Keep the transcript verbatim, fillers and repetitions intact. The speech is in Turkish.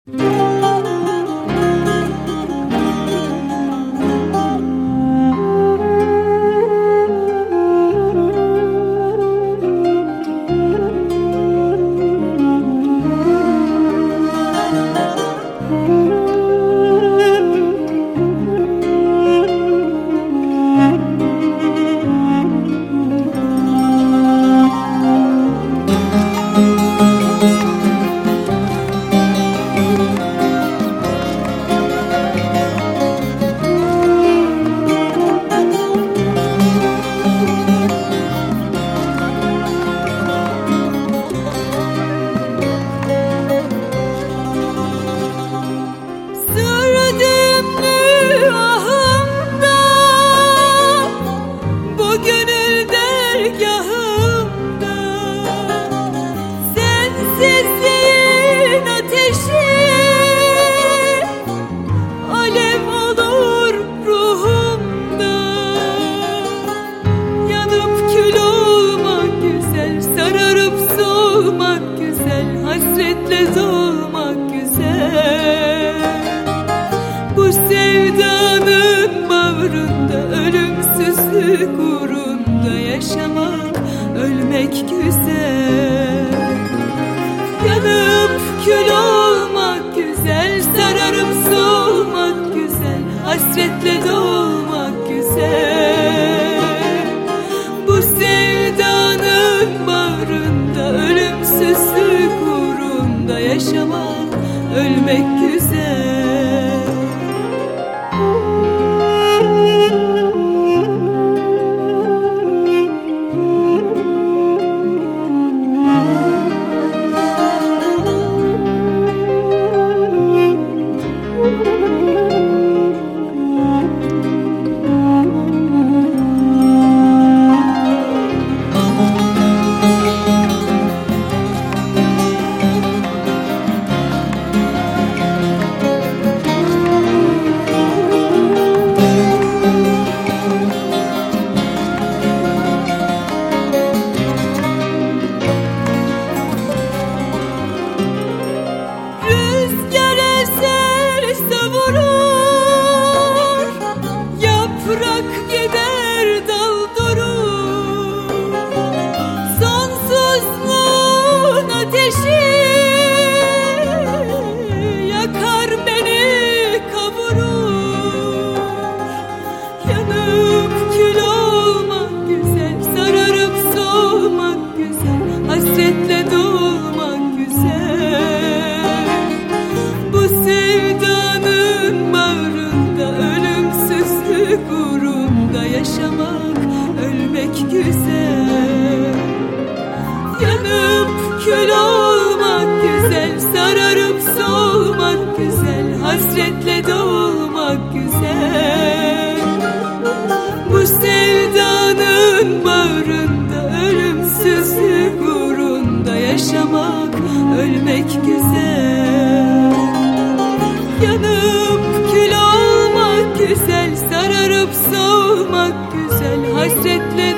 Sensizliğin ateşi alev olur ruhumda. Yanıp kül olmak güzel, sararıp solmak güzel, hasretle dolmak güzel. Bu sevdanın bağrında, ölümsüzlük uğrunda yaşamak, ölmek güzel. Yanıp kül olmak güzel, sararıp solmak güzel, hasretle dolmak güzel. Bu sevdanın bağrında, ölümsüzlük uğrunda yaşamak, ölmek güzel. Bırak gider dal durur, sonsuzluğun ateşi yakar beni kavurur. Yanıp kül olmak güzel, sararıp solmak güzel, hasretle dolmak güzel. Bu sevdanın bağrında, ölümsüzlük uğrunda yaşamak, ölmek güzel. Yanıp kül olmak güzel, sararıp solmak güzel, hasretle dolmak güzel. Bu sevdanın bağrında, ölümsüzlük uğrunda yaşamak, ölmek güzel. Yanıp kül olmak güzel, sararıp solmak güzel, hasretle